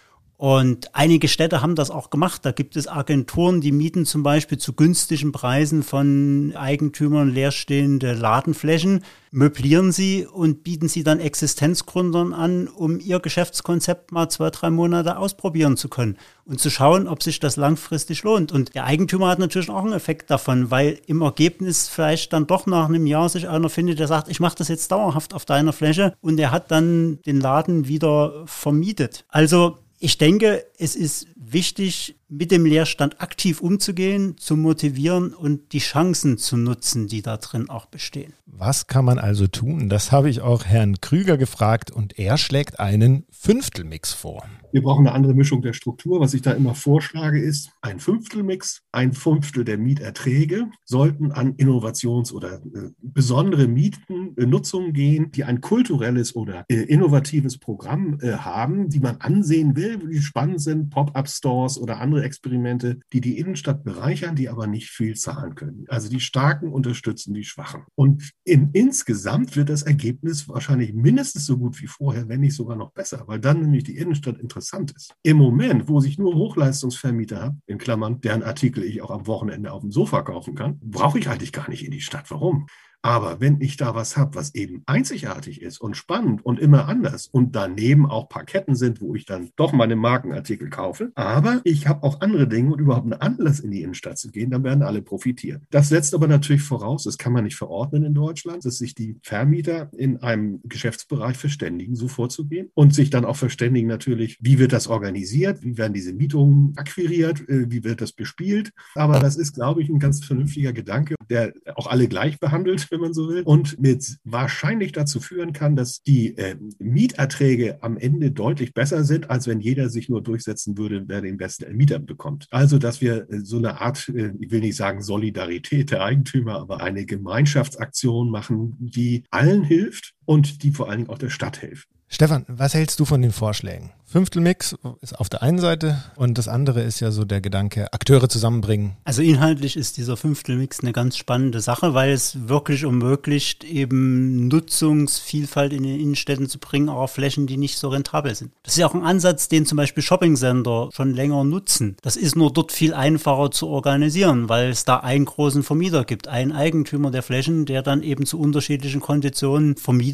Und einige Städte haben das auch gemacht. Da gibt es Agenturen, die mieten zum Beispiel zu günstigen Preisen von Eigentümern leerstehende Ladenflächen, möblieren sie und bieten sie dann Existenzgründern an, um ihr Geschäftskonzept mal zwei, drei Monate ausprobieren zu können und zu schauen, ob sich das langfristig lohnt. Und der Eigentümer hat natürlich auch einen Effekt davon, weil im Ergebnis vielleicht dann doch nach einem Jahr sich einer findet, der sagt, ich mache das jetzt dauerhaft auf deiner Fläche und er hat dann den Laden wieder vermietet. Also ich denke, es ist wichtig, mit dem Leerstand aktiv umzugehen, zu motivieren und die Chancen zu nutzen, die da drin auch bestehen. Was kann man also tun? Das habe ich auch Herrn Krüger gefragt und er schlägt einen Fünftelmix vor. Wir brauchen eine andere Mischung der Struktur. Was ich da immer vorschlage, ist ein Fünftelmix. Ein Fünftel der Mieterträge sollten an Innovations- oder äh, besondere Mietennutzungen gehen, die ein kulturelles oder äh, innovatives Programm äh, haben, die man ansehen will, die spannend sind, Pop-up-Stores oder andere Experimente, die die Innenstadt bereichern, die aber nicht viel zahlen können. Also die Starken unterstützen die Schwachen. Und in, insgesamt wird das Ergebnis wahrscheinlich mindestens so gut wie vorher, wenn nicht sogar noch besser, weil dann nämlich die Innenstadt interessant ist. Im Moment, wo ich nur Hochleistungsvermieter habe, in Klammern, deren Artikel ich auch am Wochenende auf dem Sofa kaufen kann, brauche ich eigentlich gar nicht in die Stadt. Warum? Aber wenn ich da was habe, was eben einzigartig ist und spannend und immer anders und daneben auch Parketten sind, wo ich dann doch meine Markenartikel kaufe, aber ich habe auch andere Dinge und überhaupt einen Anlass in die Innenstadt zu gehen, dann werden alle profitieren. Das setzt aber natürlich voraus, das kann man nicht verordnen in Deutschland, dass sich die Vermieter in einem Geschäftsbereich verständigen, so vorzugehen und sich dann auch verständigen natürlich, wie wird das organisiert, wie werden diese Mietungen akquiriert, wie wird das bespielt. Aber das ist, glaube ich, ein ganz vernünftiger Gedanke, der auch alle gleich behandelt, wenn man so will, und mit wahrscheinlich dazu führen kann, dass die äh, Mieterträge am Ende deutlich besser sind, als wenn jeder sich nur durchsetzen würde, wer den besten Mieter bekommt. Also, dass wir äh, so eine Art, äh, ich will nicht sagen Solidarität der Eigentümer, aber eine Gemeinschaftsaktion machen, die allen hilft und die vor allen Dingen auch der Stadt hilft. Stefan, was hältst du von den Vorschlägen? Fünftelmix ist auf der einen Seite und das andere ist ja so der Gedanke, Akteure zusammenbringen. Also inhaltlich ist dieser Fünftelmix eine ganz spannende Sache, weil es wirklich ermöglicht, eben Nutzungsvielfalt in den Innenstädten zu bringen, auch auf Flächen, die nicht so rentabel sind. Das ist ja auch ein Ansatz, den zum Beispiel Shopping-Center schon länger nutzen. Das ist nur dort viel einfacher zu organisieren, weil es da einen großen Vermieter gibt, einen Eigentümer der Flächen, der dann eben zu unterschiedlichen Konditionen vermietet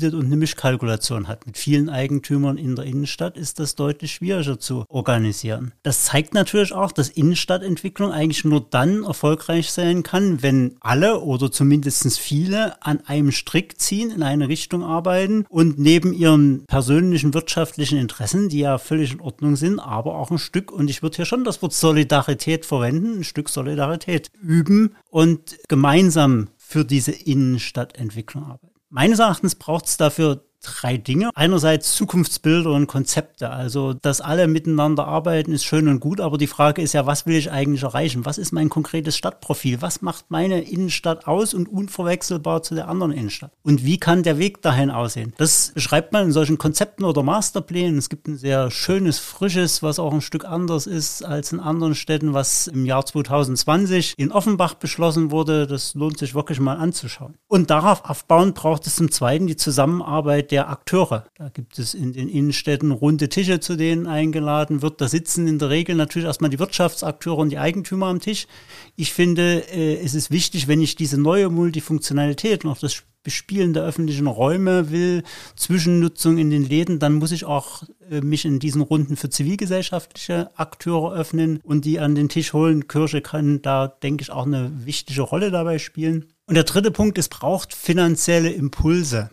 bietet und eine Mischkalkulation hat. Mit vielen Eigentümern in der Innenstadt ist das deutlich schwieriger zu organisieren. Das zeigt natürlich auch, dass Innenstadtentwicklung eigentlich nur dann erfolgreich sein kann, wenn alle oder zumindest viele an einem Strick ziehen, in eine Richtung arbeiten und neben ihren persönlichen wirtschaftlichen Interessen, die ja völlig in Ordnung sind, aber auch ein Stück, und ich würde hier schon das Wort Solidarität verwenden, ein Stück Solidarität üben und gemeinsam für diese Innenstadtentwicklung arbeiten. Meines Erachtens braucht es dafür drei Dinge. Einerseits Zukunftsbilder und Konzepte. Also, dass alle miteinander arbeiten, ist schön und gut, aber die Frage ist ja, was will ich eigentlich erreichen? Was ist mein konkretes Stadtprofil? Was macht meine Innenstadt aus und unverwechselbar zu der anderen Innenstadt? Und wie kann der Weg dahin aussehen? Das beschreibt man in solchen Konzepten oder Masterplänen. Es gibt ein sehr schönes, frisches, was auch ein Stück anders ist als in anderen Städten, was im Jahr zwanzig zwanzig in Offenbach beschlossen wurde. Das lohnt sich wirklich mal anzuschauen. Und darauf aufbauend braucht es zum Zweiten die Zusammenarbeit der Akteure. Da gibt es in den Innenstädten runde Tische, zu denen eingeladen wird. Da sitzen in der Regel natürlich erstmal die Wirtschaftsakteure und die Eigentümer am Tisch. Ich finde, äh, es ist wichtig, wenn ich diese neue Multifunktionalität und auch das Bespielen der öffentlichen Räume will, Zwischennutzung in den Läden, dann muss ich auch äh, mich in diesen Runden für zivilgesellschaftliche Akteure öffnen und die an den Tisch holen. Kirche kann da, denke ich, auch eine wichtige Rolle dabei spielen. Und der dritte Punkt, es braucht finanzielle Impulse.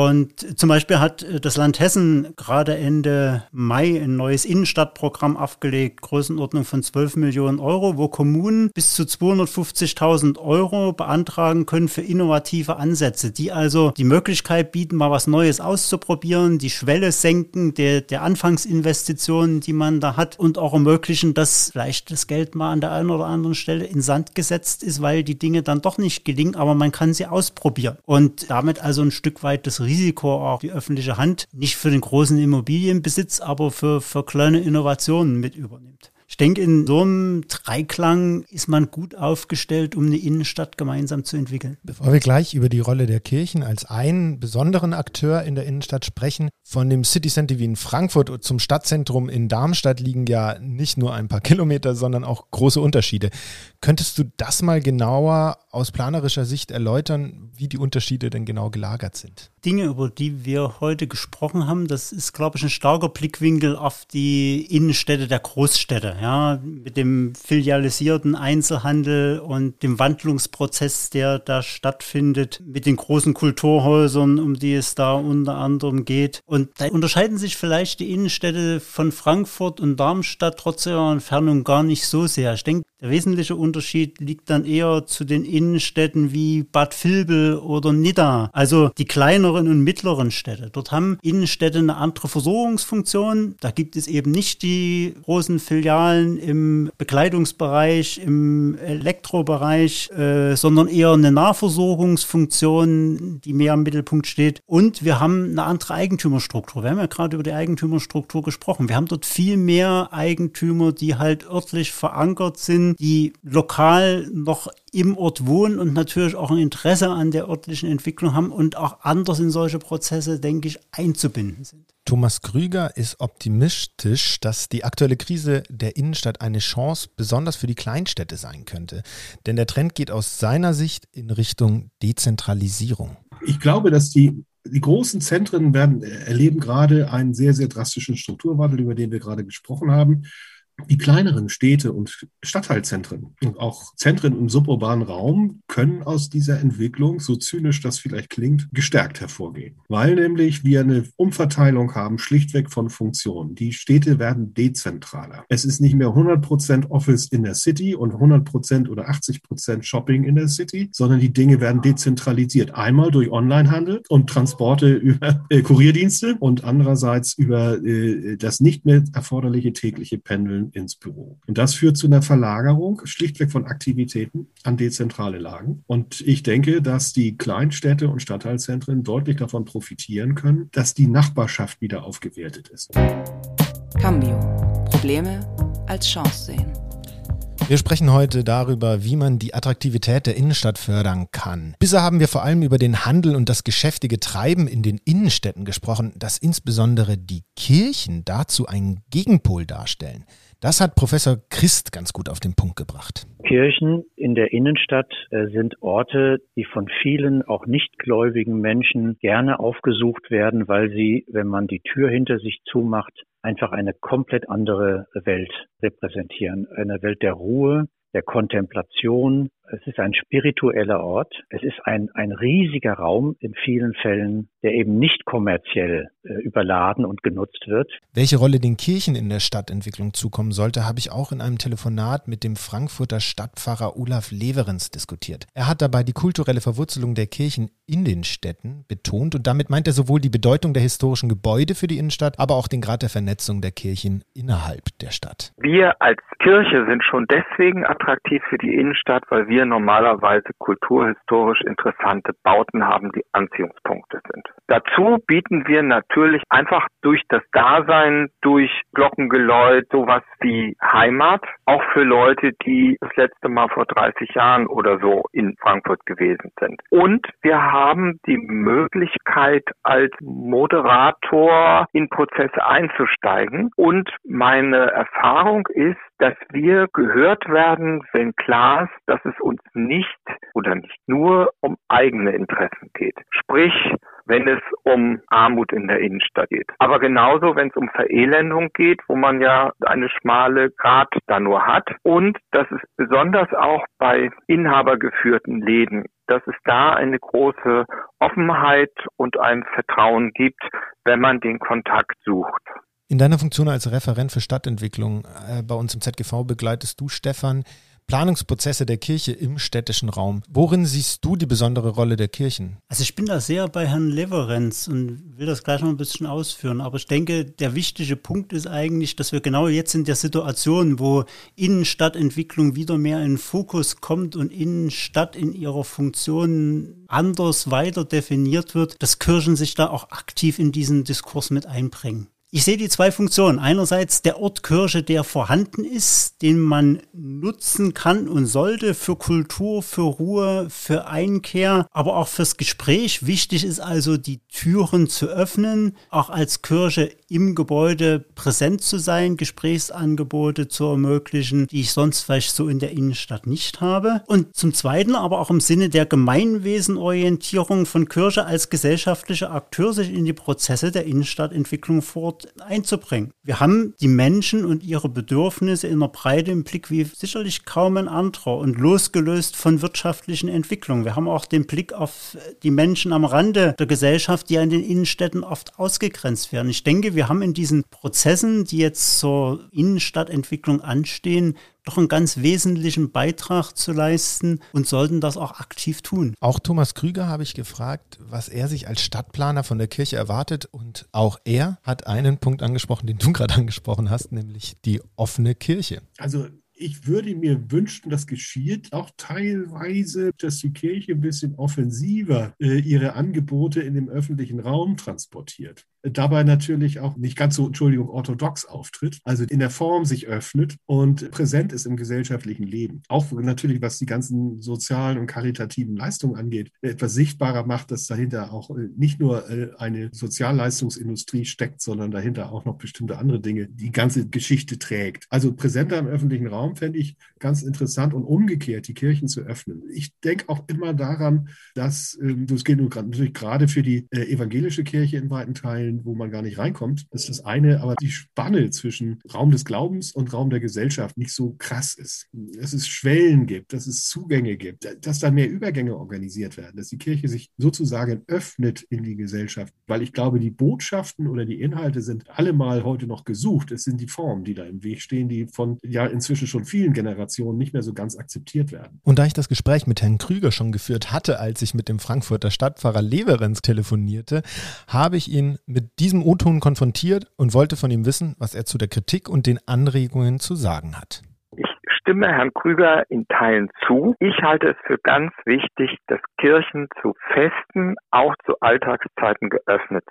Und zum Beispiel hat das Land Hessen gerade Ende Mai ein neues Innenstadtprogramm aufgelegt, Größenordnung von zwölf Millionen Euro, wo Kommunen bis zu zweihundertfünfzigtausend Euro beantragen können für innovative Ansätze, die also die Möglichkeit bieten, mal was Neues auszuprobieren, die Schwelle senken der, der Anfangsinvestitionen, die man da hat, und auch ermöglichen, dass vielleicht das Geld mal an der einen oder anderen Stelle in Sand gesetzt ist, weil die Dinge dann doch nicht gelingen, aber man kann sie ausprobieren. Und damit also ein Stück weit das Risiko auch die öffentliche Hand nicht für den großen Immobilienbesitz, aber für, für kleine Innovationen mit übernimmt. Ich denke, in so einem Dreiklang ist man gut aufgestellt, um eine Innenstadt gemeinsam zu entwickeln. Bevor wir gleich über die Rolle der Kirchen als einen besonderen Akteur in der Innenstadt sprechen, von dem City Center wie in Frankfurt zum Stadtzentrum in Darmstadt liegen ja nicht nur ein paar Kilometer, sondern auch große Unterschiede. Könntest du das mal genauer aus planerischer Sicht erläutern, wie die Unterschiede denn genau gelagert sind? Dinge, über die wir heute gesprochen haben, das ist, glaube ich, ein starker Blickwinkel auf die Innenstädte der Großstädte, ja, mit dem filialisierten Einzelhandel und dem Wandlungsprozess, der da stattfindet, mit den großen Kulturhäusern, um die es da unter anderem geht. Und da unterscheiden sich vielleicht die Innenstädte von Frankfurt und Darmstadt trotz ihrer Entfernung gar nicht so sehr. Ich denke, der wesentliche Unterschied liegt dann eher zu den Innenstädten wie Bad Vilbel oder Nidda, also die kleineren und mittleren Städte. Dort haben Innenstädte eine andere Versorgungsfunktion. Da gibt es eben nicht die großen Filialen im Bekleidungsbereich, im Elektrobereich, äh, sondern eher eine Nahversorgungsfunktion, die mehr im Mittelpunkt steht. Und wir haben eine andere Eigentümerstruktur. Wir haben ja gerade über die Eigentümerstruktur gesprochen. Wir haben dort viel mehr Eigentümer, die halt örtlich verankert sind, die lokal noch im Ort wohnen und natürlich auch ein Interesse an der örtlichen Entwicklung haben und auch anders in solche Prozesse, denke ich, einzubinden sind. Thomas Krüger ist optimistisch, dass die aktuelle Krise der Innenstadt eine Chance besonders für die Kleinstädte sein könnte. Denn der Trend geht aus seiner Sicht in Richtung Dezentralisierung. Ich glaube, dass die Die großen Zentren werden, erleben gerade einen sehr, sehr drastischen Strukturwandel, über den wir gerade gesprochen haben. Die kleineren Städte und Stadtteilzentren und auch Zentren im suburbanen Raum können aus dieser Entwicklung, so zynisch das vielleicht klingt, gestärkt hervorgehen. Weil nämlich wir eine Umverteilung haben, schlichtweg von Funktionen. Die Städte werden dezentraler. Es ist nicht mehr hundert Prozent Office in der City und hundert Prozent oder achtzig Prozent Shopping in der City, sondern die Dinge werden dezentralisiert. Einmal durch Onlinehandel und Transporte über äh, Kurierdienste und andererseits über äh, das nicht mehr erforderliche tägliche Pendeln ins Büro. Und das führt zu einer Verlagerung schlichtweg von Aktivitäten an dezentrale Lagen. Und ich denke, dass die Kleinstädte und Stadtteilzentren deutlich davon profitieren können, dass die Nachbarschaft wieder aufgewertet ist. Cambio. Probleme als Chance sehen. Wir sprechen heute darüber, wie man die Attraktivität der Innenstadt fördern kann. Bisher haben wir vor allem über den Handel und das geschäftige Treiben in den Innenstädten gesprochen, dass insbesondere die Kirchen dazu einen Gegenpol darstellen. Das hat Professor Christ ganz gut auf den Punkt gebracht. Kirchen in der Innenstadt äh, sind Orte, die von vielen auch nichtgläubigen Menschen gerne aufgesucht werden, weil sie, wenn man die Tür hinter sich zumacht, einfach eine komplett andere Welt repräsentieren. Eine Welt der Ruhe, der Kontemplation. Es ist ein spiritueller Ort. Es ist ein, ein riesiger Raum in vielen Fällen, der eben nicht kommerziell äh, überladen und genutzt wird. Welche Rolle den Kirchen in der Stadtentwicklung zukommen sollte, habe ich auch in einem Telefonat mit dem Frankfurter Stadtpfarrer Olaf Leverenz diskutiert. Er hat dabei die kulturelle Verwurzelung der Kirchen in den Städten betont und damit meint er sowohl die Bedeutung der historischen Gebäude für die Innenstadt, aber auch den Grad der Vernetzung der Kirchen innerhalb der Stadt. Wir als Kirche sind schon deswegen attraktiv für die Innenstadt, weil wir normalerweise kulturhistorisch interessante Bauten haben, die Anziehungspunkte sind. Dazu bieten wir natürlich einfach durch das Dasein, durch Glockengeläut, sowas wie Heimat, auch für Leute, die das letzte Mal vor dreißig Jahren oder so in Frankfurt gewesen sind. Und wir haben die Möglichkeit, als Moderator in Prozesse einzusteigen. Und meine Erfahrung ist, dass wir gehört werden, wenn klar ist, dass es uns nicht oder nicht nur um eigene Interessen geht. Sprich, wenn es um Armut in der Innenstadt geht. Aber genauso, wenn es um Verelendung geht, wo man ja eine schmale Grat da nur hat. Und das ist besonders auch bei inhabergeführten Läden, dass es da eine große Offenheit und ein Vertrauen gibt, wenn man den Kontakt sucht. In deiner Funktion als Referent für Stadtentwicklung äh, bei uns im Z G V begleitest du, Stefan, Planungsprozesse der Kirche im städtischen Raum. Worin siehst du die besondere Rolle der Kirchen? Also ich bin da sehr bei Herrn Leverenz und will das gleich noch ein bisschen ausführen. Aber ich denke, der wichtige Punkt ist eigentlich, dass wir genau jetzt in der Situation, wo Innenstadtentwicklung wieder mehr in den Fokus kommt und Innenstadt in ihrer Funktion anders weiter definiert wird, dass Kirchen sich da auch aktiv in diesen Diskurs mit einbringen. Ich sehe die zwei Funktionen. Einerseits der Ort Kirche, der vorhanden ist, den man nutzen kann und sollte für Kultur, für Ruhe, für Einkehr, aber auch fürs Gespräch. Wichtig ist also, die Türen zu öffnen, auch als Kirche im Gebäude präsent zu sein, Gesprächsangebote zu ermöglichen, die ich sonst vielleicht so in der Innenstadt nicht habe. Und zum Zweiten aber auch im Sinne der Gemeinwesenorientierung von Kirche als gesellschaftlicher Akteur sich in die Prozesse der Innenstadtentwicklung vor einzubringen. Wir haben die Menschen und ihre Bedürfnisse in der Breite im Blick wie sicherlich kaum ein anderer und losgelöst von wirtschaftlichen Entwicklungen. Wir haben auch den Blick auf die Menschen am Rande der Gesellschaft, die in den Innenstädten oft ausgegrenzt werden. Ich denke, wir haben in diesen Prozessen, die jetzt zur Innenstadtentwicklung anstehen, doch einen ganz wesentlichen Beitrag zu leisten und sollten das auch aktiv tun. Auch Thomas Krüger habe ich gefragt, was er sich als Stadtplaner von der Kirche erwartet, und auch er hat einen Punkt angesprochen, den du gerade angesprochen hast, nämlich die offene Kirche. Also ich würde mir wünschen, das geschieht auch teilweise, dass die Kirche ein bisschen offensiver äh, ihre Angebote in dem öffentlichen Raum transportiert. Dabei natürlich auch nicht ganz so, Entschuldigung, orthodox auftritt, also in der Form sich öffnet und präsent ist im gesellschaftlichen Leben. Auch natürlich, was die ganzen sozialen und karitativen Leistungen angeht, etwas sichtbarer macht, dass dahinter auch nicht nur eine Sozialleistungsindustrie steckt, sondern dahinter auch noch bestimmte andere Dinge die ganze Geschichte trägt. Also präsenter im öffentlichen Raum fände ich ganz interessant und umgekehrt die Kirchen zu öffnen. Ich denke auch immer daran, dass, das gilt natürlich gerade für die evangelische Kirche in weiten Teilen, wo man gar nicht reinkommt, das ist das eine, aber die Spanne zwischen Raum des Glaubens und Raum der Gesellschaft nicht so krass ist. Dass es Schwellen gibt, dass es Zugänge gibt, dass da mehr Übergänge organisiert werden, dass die Kirche sich sozusagen öffnet in die Gesellschaft, weil ich glaube, die Botschaften oder die Inhalte sind allemal heute noch gesucht. Es sind die Formen, die da im Weg stehen, die von ja inzwischen schon vielen Generationen nicht mehr so ganz akzeptiert werden. Und da ich das Gespräch mit Herrn Krüger schon geführt hatte, als ich mit dem Frankfurter Stadtpfarrer Leverenz telefonierte, habe ich ihn mit mit diesem O-Ton konfrontiert und wollte von ihm wissen, was er zu der Kritik und den Anregungen zu sagen hat. Ich stimme Herrn Krüger in Teilen zu. Ich halte es für ganz wichtig, dass Kirchen zu Festen, auch zu Alltagszeiten geöffnet sind.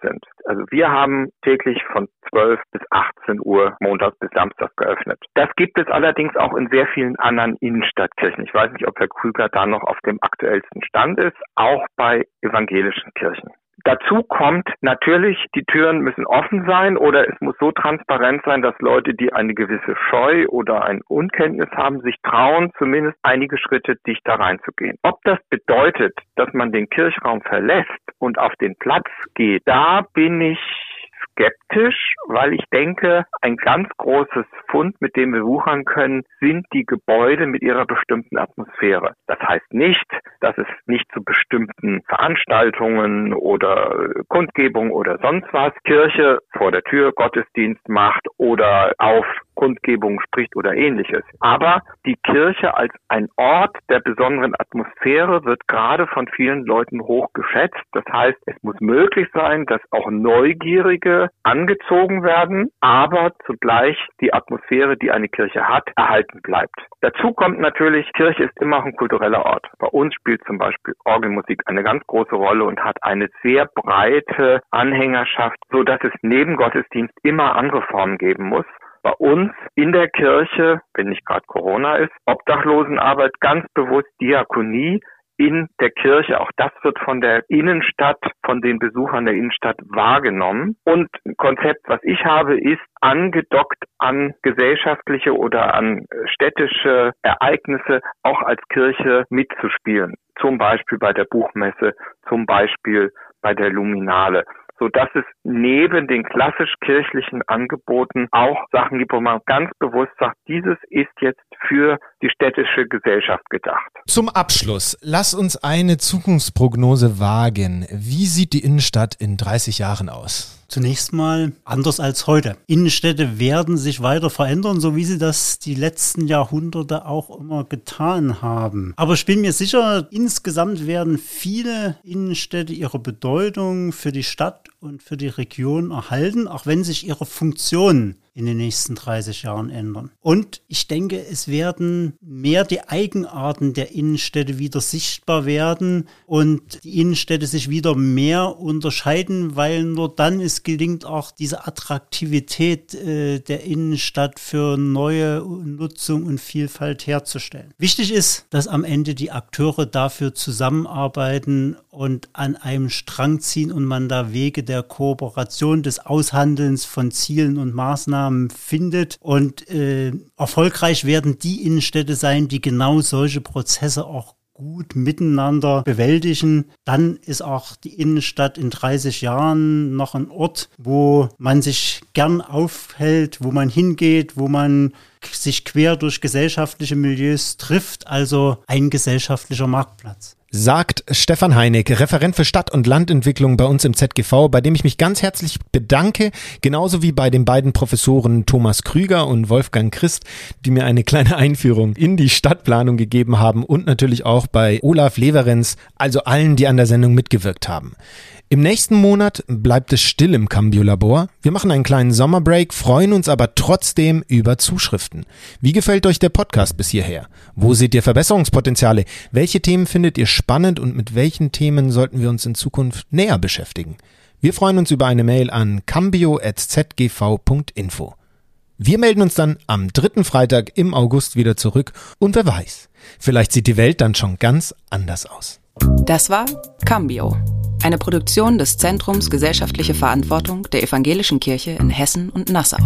Also wir haben täglich von zwölf bis achtzehn Uhr montags bis samstags geöffnet. Das gibt es allerdings auch in sehr vielen anderen Innenstadtkirchen. Ich weiß nicht, ob Herr Krüger da noch auf dem aktuellsten Stand ist, auch bei evangelischen Kirchen. Dazu kommt natürlich, die Türen müssen offen sein oder es muss so transparent sein, dass Leute, die eine gewisse Scheu oder ein Unkenntnis haben, sich trauen, zumindest einige Schritte dichter reinzugehen. Ob das bedeutet, dass man den Kirchraum verlässt und auf den Platz geht, da bin ich skeptisch, weil ich denke, ein ganz großes Fund, mit dem wir wuchern können, sind die Gebäude mit ihrer bestimmten Atmosphäre. Das heißt nicht, dass es nicht zu bestimmten Veranstaltungen oder Kundgebungen oder sonst was Kirche vor der Tür Gottesdienst macht oder auf Kundgebungen spricht oder ähnliches. Aber die Kirche als ein Ort der besonderen Atmosphäre wird gerade von vielen Leuten hoch geschätzt. Das heißt, es muss möglich sein, dass auch Neugierige angezogen werden, aber zugleich die Atmosphäre, die eine Kirche hat, erhalten bleibt. Dazu kommt natürlich, Kirche ist immer auch ein kultureller Ort. Bei uns spielt zum Beispiel Orgelmusik eine ganz große Rolle und hat eine sehr breite Anhängerschaft, so dass es neben Gottesdienst immer andere Formen geben muss. Bei uns in der Kirche, wenn nicht gerade Corona ist, Obdachlosenarbeit, ganz bewusst Diakonie in der Kirche. Auch das wird von der Innenstadt, von den Besuchern der Innenstadt wahrgenommen. Und ein Konzept, was ich habe, ist angedockt an gesellschaftliche oder an städtische Ereignisse auch als Kirche mitzuspielen. Zum Beispiel bei der Buchmesse, zum Beispiel bei der Luminale. So dass es neben den klassisch kirchlichen Angeboten auch Sachen gibt, wo man ganz bewusst sagt, dieses ist jetzt für die städtische Gesellschaft gedacht. Zum Abschluss, lass uns eine Zukunftsprognose wagen. Wie sieht die Innenstadt in dreißig Jahren aus? Zunächst mal anders als heute. Innenstädte werden sich weiter verändern, so wie sie das die letzten Jahrhunderte auch immer getan haben. Aber ich bin mir sicher, insgesamt werden viele Innenstädte ihre Bedeutung für die Stadt und für die Region erhalten, auch wenn sich ihre Funktionen in den nächsten dreißig Jahren ändern. Und ich denke, es werden mehr die Eigenarten der Innenstädte wieder sichtbar werden und die Innenstädte sich wieder mehr unterscheiden, weil nur dann es gelingt, auch diese Attraktivität äh, der Innenstadt für neue Nutzung und Vielfalt herzustellen. Wichtig ist, dass am Ende die Akteure dafür zusammenarbeiten und an einem Strang ziehen und man da Wege der Kooperation, des Aushandelns von Zielen und Maßnahmen findet. Und äh, erfolgreich werden die Innenstädte sein, die genau solche Prozesse auch gut miteinander bewältigen. Dann ist auch die Innenstadt in dreißig Jahren noch ein Ort, wo man sich gern aufhält, wo man hingeht, wo man sich quer durch gesellschaftliche Milieus trifft, also ein gesellschaftlicher Marktplatz. Sagt Stefan Heinig, Referent für Stadt- und Landentwicklung bei uns im Z G V, bei dem ich mich ganz herzlich bedanke, genauso wie bei den beiden Professoren Thomas Krüger und Wolfgang Christ, die mir eine kleine Einführung in die Stadtplanung gegeben haben, und natürlich auch bei Olaf Leverenz, also allen, die an der Sendung mitgewirkt haben. Im nächsten Monat bleibt es still im Cambio-Labor. Wir machen einen kleinen Sommerbreak, freuen uns aber trotzdem über Zuschriften. Wie gefällt euch der Podcast bis hierher? Wo seht ihr Verbesserungspotenziale? Welche Themen findet ihr spannend und mit welchen Themen sollten wir uns in Zukunft näher beschäftigen? Wir freuen uns über eine Mail an cambio at z g v punkt info. Wir melden uns dann am dritten Freitag im August wieder zurück und wer weiß, vielleicht sieht die Welt dann schon ganz anders aus. Das war Cambio, eine Produktion des Zentrums Gesellschaftliche Verantwortung der Evangelischen Kirche in Hessen und Nassau.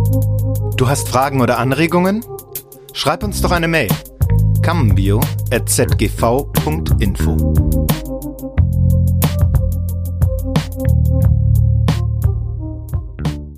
Du hast Fragen oder Anregungen? Schreib uns doch eine Mail. cambio at z g v punkt info.